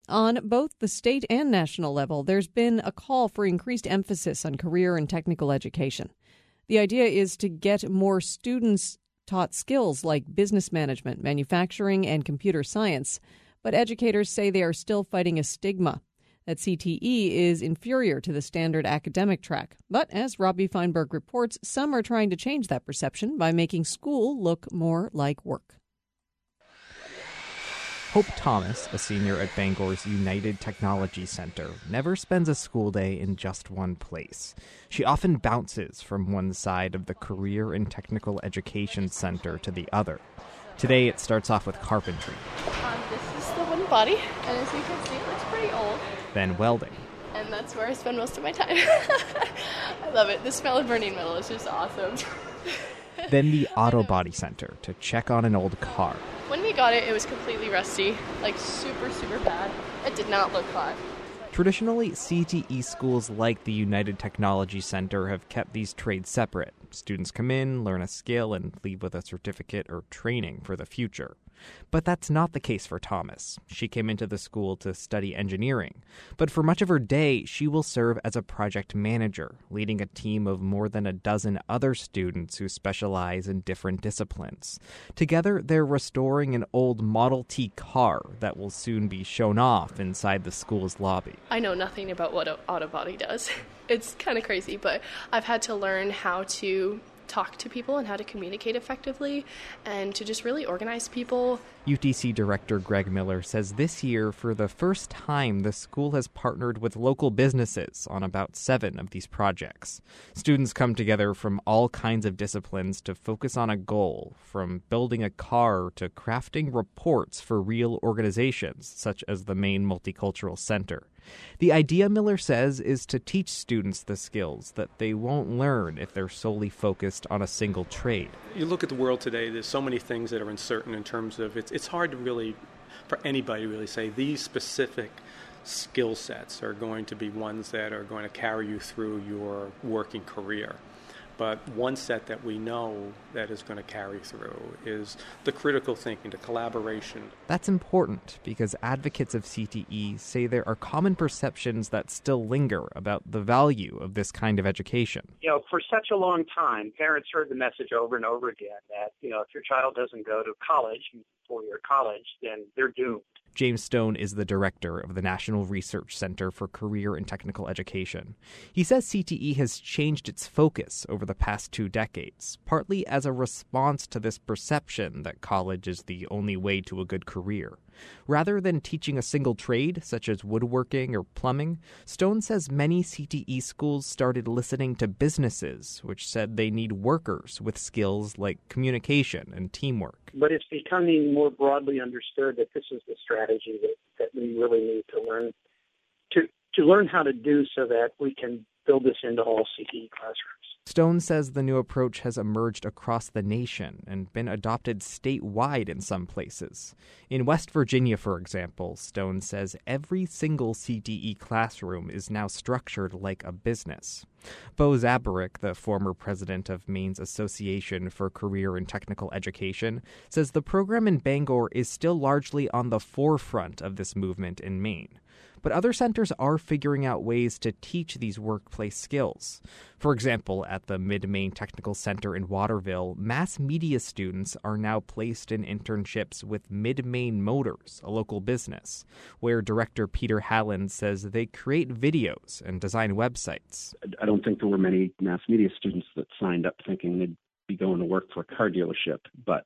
On both the state and national level, there's been a call for increased emphasis on career and technical education. The idea is to get more students taught skills like business management, manufacturing, and computer science. But educators say they are still fighting a stigma that CTE is inferior to the standard academic track. But as Robbie Feinberg reports, some are trying to change that perception by making school look more like work. Hope Thomas, a senior at Bangor's United Technology Center, never spends a school day in just one place. She often bounces from one side of the Career and Technical Education Center to the other. Today it starts off with carpentry. This is the wooden body, and as you can see, it looks pretty old. Then welding. And that's where I spend most of my time. I love it. The smell of burning metal is just awesome. Then the Auto Body Center to check on an old car. When we got it, it was completely rusty, like super, super bad. It did not look hot. Traditionally, CTE schools like the United Technology Center have kept these trades separate. Students come in, learn a skill, and leave with a certificate or training for the future. But that's not the case for Thomas. She came into the school to study engineering, but for much of her day, she will serve as a project manager, leading a team of more than a dozen other students who specialize in different disciplines. Together, they're restoring an old Model T car that will soon be shown off inside the school's lobby. I know nothing about what Auto Body does. It's kind of crazy, but I've had to learn how to talk to people and how to communicate effectively and to just really organize people. UTC Director Greg Miller says this year, for the first time, the school has partnered with local businesses on about 7 of these projects. Students come together from all kinds of disciplines to focus on a goal, from building a car to crafting reports for real organizations, such as the Maine Multicultural Center. The idea, Miller says, is to teach students the skills that they won't learn if they're solely focused on a single trade. You look at the world today, there's so many things that are uncertain in terms of it's hard to really, for anybody to really say these specific skill sets are going to be ones that are going to carry you through your working career. But one set that we know that is going to carry through is the critical thinking, the collaboration. That's important because advocates of CTE say there are common perceptions that still linger about the value of this kind of education. For such a long time, parents heard the message over and over again that, if your child doesn't go to college, 4-year college, then they're doomed. James Stone is the director of the National Research Center for Career and Technical Education. He says CTE has changed its focus over the past 2 decades, partly as a response to this perception that college is the only way to a good career. Rather than teaching a single trade, such as woodworking or plumbing, Stone says many CTE schools started listening to businesses, which said they need workers with skills like communication and teamwork. But it's becoming more broadly understood that this is the strategy that we really need to learn to learn how to do so that we can build this into all CTE classrooms. Stone says the new approach has emerged across the nation and been adopted statewide in some places. In West Virginia, for example, Stone says every single CTE classroom is now structured like a business. Bo Zabarick, the former president of Maine's Association for Career and Technical Education, says the program in Bangor is still largely on the forefront of this movement in Maine. But other centers are figuring out ways to teach these workplace skills. For example, at the Mid-Maine Technical Center in Waterville, mass media students are now placed in internships with Mid-Maine Motors, a local business, where director Peter Halland says they create videos and design websites. I don't think there were many mass media students that signed up thinking they'd be going to work for a car dealership, but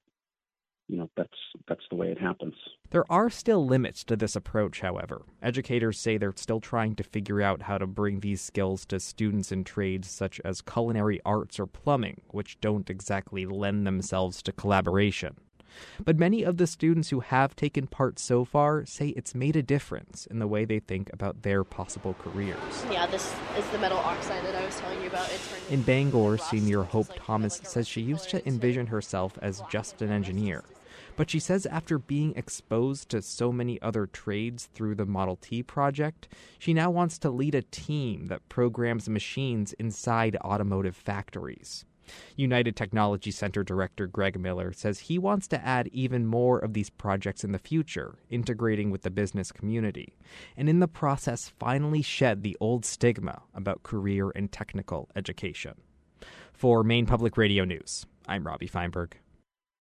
that's the way it happens. There are still limits to this approach, however. Educators say they're still trying to figure out how to bring these skills to students in trades such as culinary arts or plumbing, which don't exactly lend themselves to collaboration. But many of the students who have taken part so far say it's made a difference in the way they think about their possible careers. Yeah, this is the metal oxide that I was telling you about. In Bangor, senior Hope Thomas says she used to envision herself as just an engineer. But she says after being exposed to so many other trades through the Model T project, she now wants to lead a team that programs machines inside automotive factories. United Technology Center Director Greg Miller says he wants to add even more of these projects in the future, integrating with the business community, and in the process finally shed the old stigma about career and technical education. For Maine Public Radio News, I'm Robbie Feinberg.